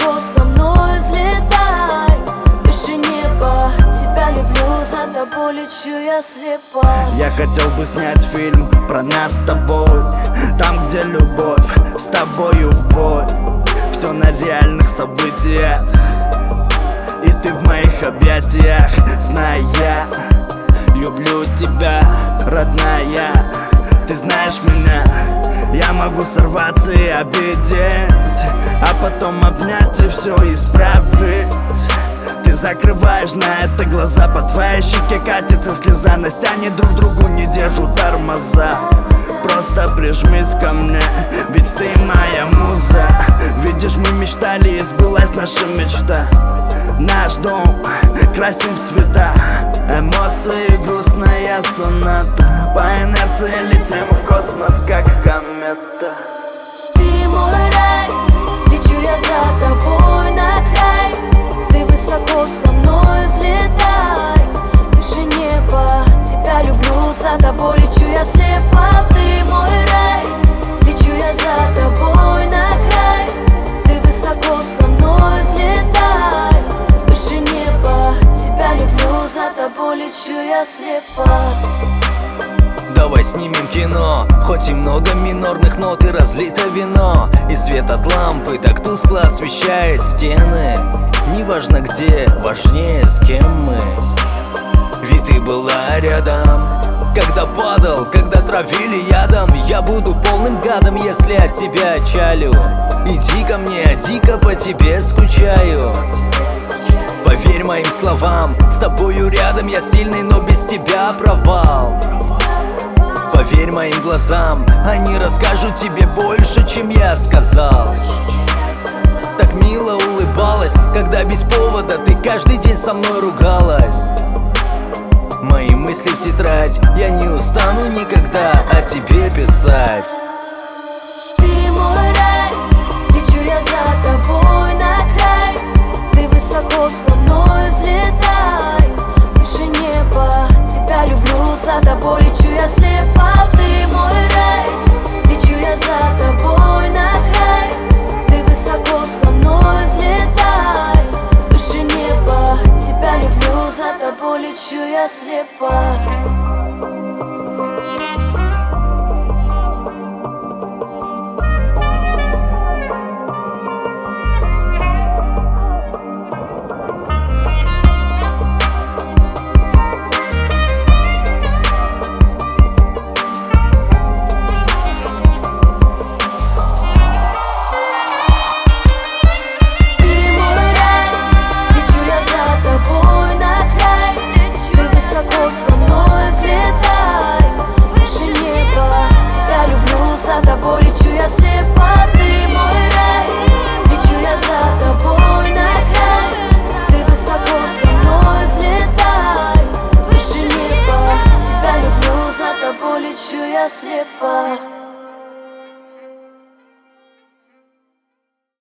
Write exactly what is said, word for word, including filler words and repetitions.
высоко со мной взлетай, выше неба. Тебя люблю, за тобой лечу, я слепа. Я хотел бы снять фильм про нас с тобой, там, где любовь с тобою в бой. Все на реальных событиях, и ты в моих объятиях. Знай, я люблю тебя, родная. Ты знаешь меня, я могу сорваться и обидеть, а потом обнять и все исправить. Ты закрываешь на это глаза, по твоей щеке катится слеза. Нас тянет друг другу, не держу тормоза. Просто прижмись ко мне, ведь ты моя муза. Видишь, мы мечтали, и сбылась наша мечта. Наш дом красим в цвета, эмоции, грустная соната. По инерции летим в космос, как комета. Ты мой рай, лечу я за тобой на край. Ты высоко со мной взлетай, выше неба. Тебя люблю, за тобой лечу я слепа. Ты мой рай, лечу я за тобой на край. Ты высоко со мной взлетай, выше неба. Тебя люблю, за тобой лечу я слепа. Давай снимем кино, хоть и много минорных нот и разлито вино, и свет от лампы так тускло освещает стены. Неважно где, важнее с кем мы. Ведь ты была рядом, когда падал, когда травили ядом. Я буду полным гадом, если от тебя отчалю. Иди ко мне, я дико по тебе скучаю. Поверь моим словам, с тобою рядом я сильный, но без тебя провал. Поверь моим глазам, они расскажут тебе больше, чем я сказал. Так мило улыбалась, когда без повода ты каждый день со мной ругалась. Мои мысли в тетрадь, я не устану никогда о тебе писать. Ты мой рай, лечу я за тобой на край. Ты высоко со мной взлетай, выше неба. Тебя люблю, за тобой лечу я слепа. Ты мой рай, лечу я за тобой на край. Ты высоко со мной взлетай, выше неба. Тебя люблю, за тобой лечу я слепа.